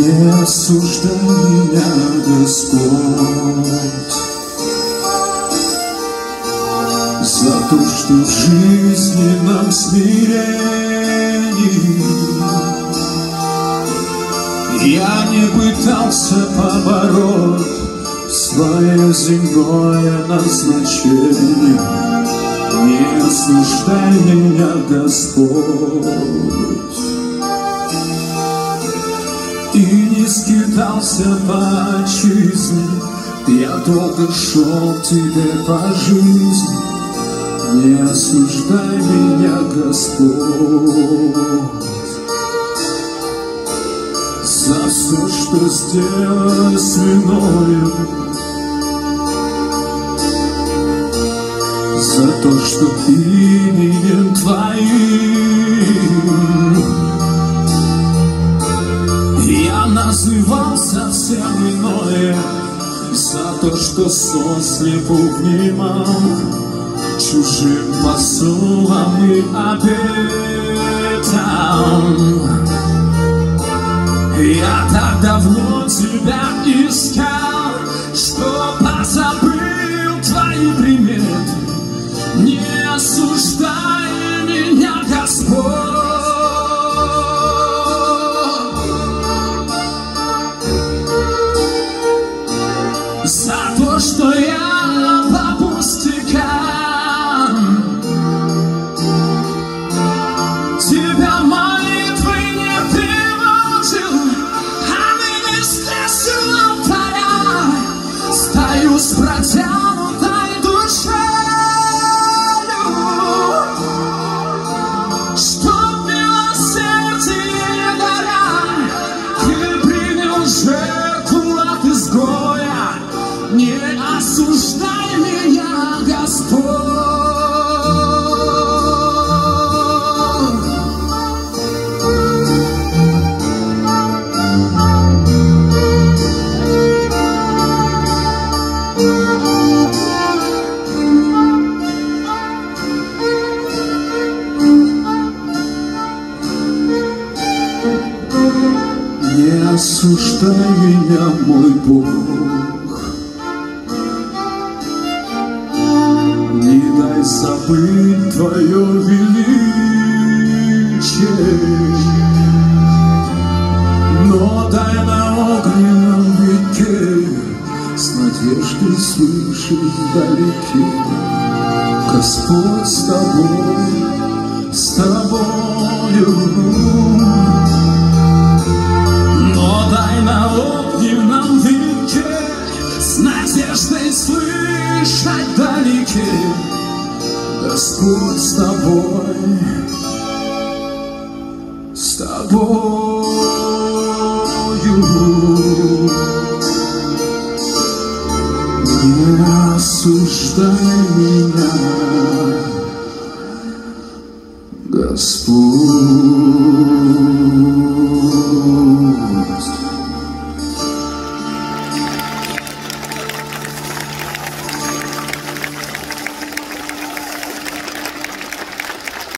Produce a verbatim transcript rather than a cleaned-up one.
Не осуждай меня, Господь, за то, что в жизни нам смирений я не пытался побороть свое земное назначение. Не осуждай меня, Господь, и не скитался по отчизне. Я долго шел к тебе по жизни. Не осуждай меня, Господь, за все, что сделалось мною, за то, что именем Твоим я называл совсем иное, за то, что сослепу внимал чужим посулам и обетам. Я так давно тебя искал, что позабыл твои приметы. Не осуждай меня, Господь, за то, что я по пустякам тебя молитвы не тревожил, а ныне здесь у алтаря стою с протянутой душою, чтоб милосердие горя ты принял жертву от изгоя. Не осуждай меня, Господь, не осуждай меня, мой Бог, не дай забыть Твое величие, но дай на огненном веке с надеждой слышать вдалеке: Господь с тобой, с тобою. Но дай на огненном веке с надеждой слышать вдалеке: Господь с тобой, с тобою. Не осуждай меня, Господь.